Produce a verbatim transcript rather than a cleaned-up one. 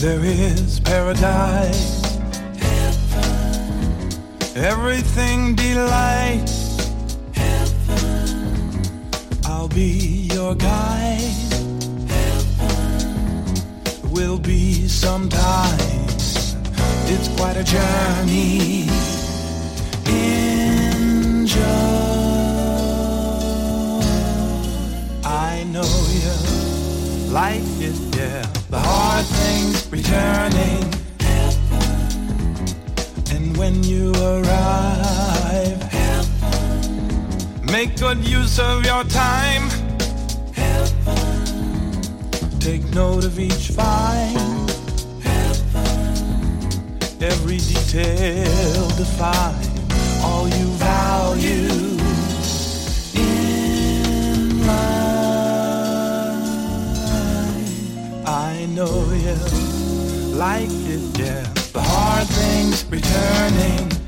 There is paradise, heaven, everything delight, heaven, I'll be your guide, heaven, will be sometime, it's quite a journey, enjoy, I know you like it, yeah. The hard things returning, heaven, and when you arrive, heaven, make good use of your time, heaven, take note of each find, heaven, every detail define all you value in life. I know you like it, yeah. The hard things returning,